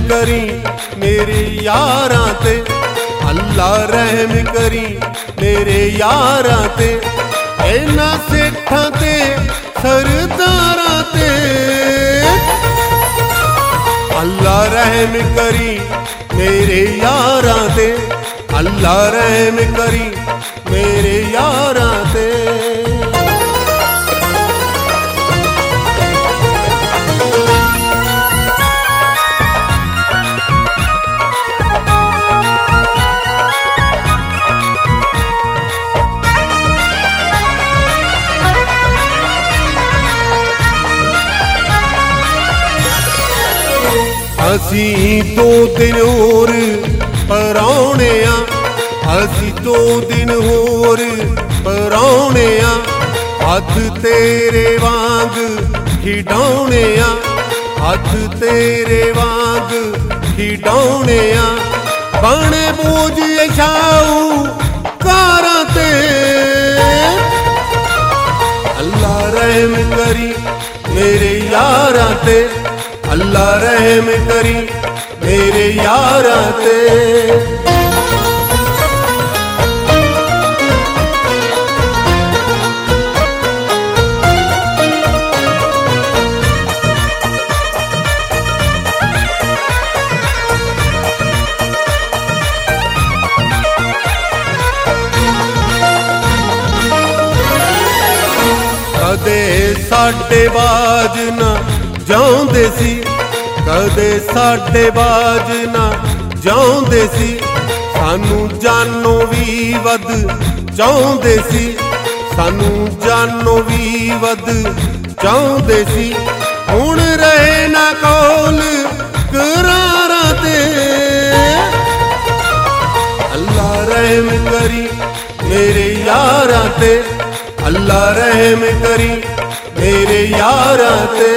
करी मेरे यारां ते, अल्लाह रहम करी मेरे यारां ते, इन्हां सेठां ते सरदारां ते। अल्लाह रहम करी मेरे यारां ते, अल्लाह रहम करी मेरे यारां ते। असी 2 दिन होर परौने आ, असी 2 दिन होर परौने आ, हथ तेरे वांग खिडौने आ, हथ तेरे वांग खिडौने आ, बने बोझ छाऊ कारां ते। अल्लाह रहम करी मेरे यारां ते, अल्लाह रहम करी मेरे यारां ते। कदे साडे बाज ना जाउंदे सी, कदे साडे बाज ना जाउंदे सी, सानू जानों भी वध चाहुंदे सी, सानू जानों भी वध चाहुंदे सी, हुण रहे ना कोल करारां ते। अल्लाह रहम करी मेरे यारां ते, अल्लाह रहम करी मेरे यारां ते।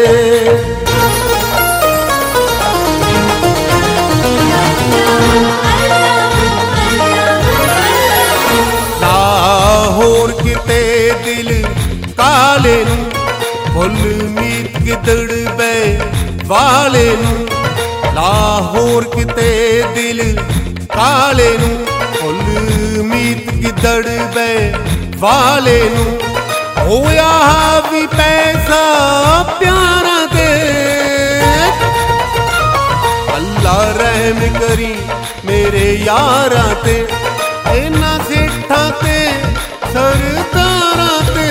लाहोर किते दिल काले नूं, फुल मीत गिदड़ बे वाले नूं, लाहोर किते दिल काले नूं, फुल मीत गिदड़ बे वाले नूं, होया भी पैसा प्यारा ते। अल्लाह रहम करी मेरे यारां ते, इन्हां सेठां ते सरदारां ते।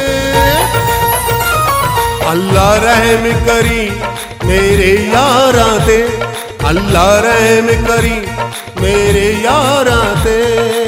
अल्लाह रहम करी मेरे यारां ते, अल्लाह रहम करी मेरे यारां ते।